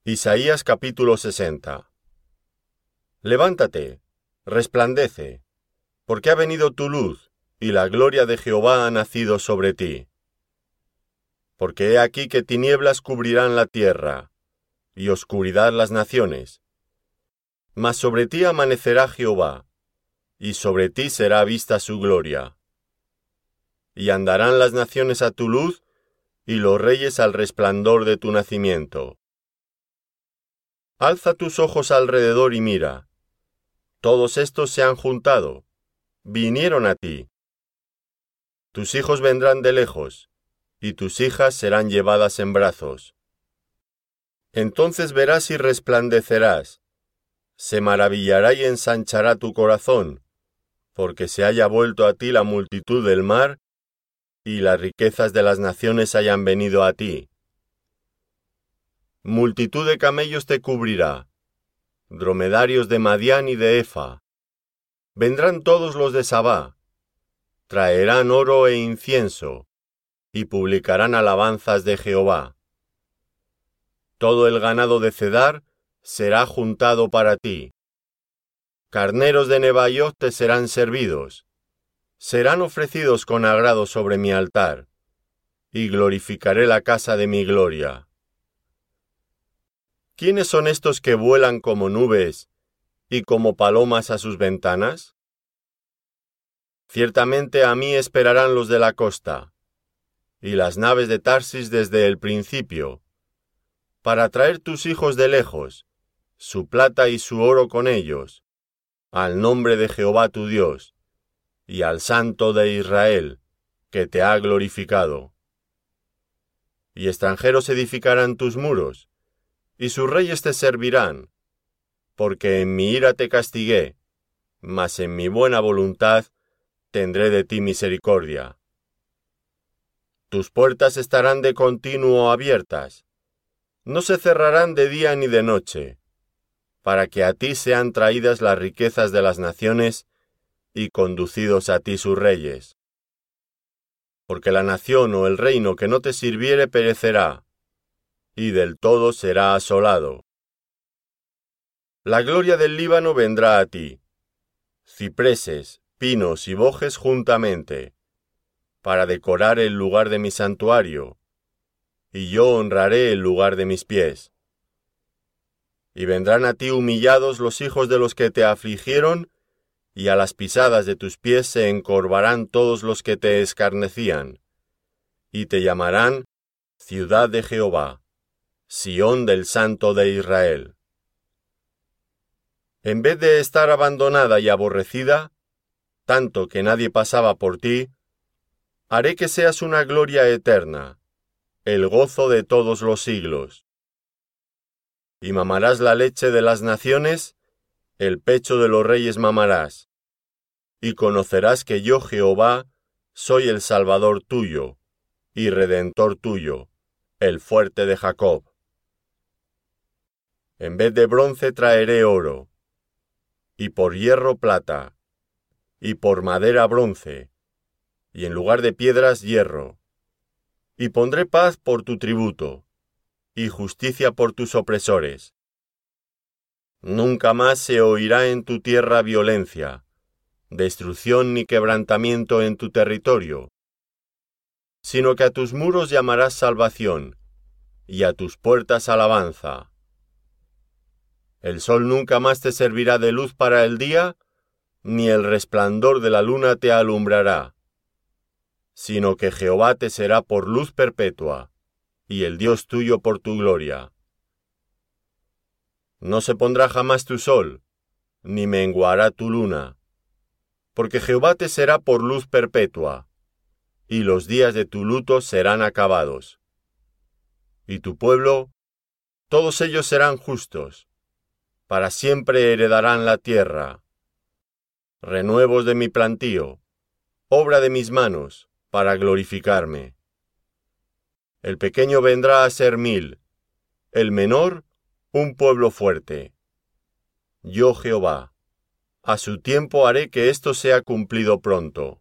Isaías capítulo 60. Levántate, resplandece, porque ha venido tu luz, y la gloria de Jehová ha nacido sobre ti. Porque he aquí que tinieblas cubrirán la tierra, y oscuridad las naciones. Mas sobre ti amanecerá Jehová, y sobre ti será vista su gloria. Y andarán las naciones a tu luz, y los reyes al resplandor de tu nacimiento. Alza tus ojos alrededor y mira. Todos estos se han juntado, vinieron a ti. Tus hijos vendrán de lejos, y tus hijas serán llevadas en brazos. Entonces verás y resplandecerás, se maravillará y ensanchará tu corazón, porque se haya vuelto a ti la multitud del mar, y las riquezas de las naciones hayan venido a ti. Multitud de camellos te cubrirá, dromedarios de Madián y de Efa. Vendrán todos los de Sabá, traerán oro e incienso, y publicarán alabanzas de Jehová. Todo el ganado de Cedar será juntado para ti. Carneros de Nebaiot te serán servidos, serán ofrecidos con agrado sobre mi altar, y glorificaré la casa de mi gloria. ¿Quiénes son estos que vuelan como nubes y como palomas a sus ventanas? Ciertamente a mí esperarán los de la costa, y las naves de Tarsis desde el principio, para traer tus hijos de lejos, su plata y su oro con ellos, al nombre de Jehová tu Dios, y al Santo de Israel, que te ha glorificado. Y extranjeros edificarán tus muros, y sus reyes te servirán, porque en mi ira te castigué, mas en mi buena voluntad tendré de ti misericordia. Tus puertas estarán de continuo abiertas, no se cerrarán de día ni de noche, para que a ti sean traídas las riquezas de las naciones y conducidos a ti sus reyes. Porque la nación o el reino que no te sirviere perecerá, y del todo será asolado. La gloria del Líbano vendrá a ti, cipreses, pinos y bojes juntamente, para decorar el lugar de mi santuario, y yo honraré el lugar de mis pies. Y vendrán a ti humillados los hijos de los que te afligieron, y a las pisadas de tus pies se encorvarán todos los que te escarnecían, y te llamarán ciudad de Jehová, Sión del Santo de Israel. En vez de estar abandonada y aborrecida, tanto que nadie pasaba por ti, haré que seas una gloria eterna, el gozo de todos los siglos. Y mamarás la leche de las naciones, el pecho de los reyes mamarás, y conocerás que yo, Jehová, soy el Salvador tuyo, y Redentor tuyo, el fuerte de Jacob. En vez de bronce traeré oro, y por hierro plata, y por madera bronce, y en lugar de piedras hierro. Y pondré paz por tu tributo, y justicia por tus opresores. Nunca más se oirá en tu tierra violencia, destrucción ni quebrantamiento en tu territorio, sino que a tus muros llamarás salvación, y a tus puertas alabanza. El sol nunca más te servirá de luz para el día, ni el resplandor de la luna te alumbrará, sino que Jehová te será por luz perpetua, y el Dios tuyo por tu gloria. No se pondrá jamás tu sol, ni menguará tu luna, porque Jehová te será por luz perpetua, y los días de tu luto serán acabados. Y tu pueblo, todos ellos serán justos, para siempre heredarán la tierra. Renuevos de mi plantío, obra de mis manos, para glorificarme. El pequeño vendrá a ser 1000, el menor, un pueblo fuerte. Yo, Jehová, a su tiempo haré que esto sea cumplido pronto.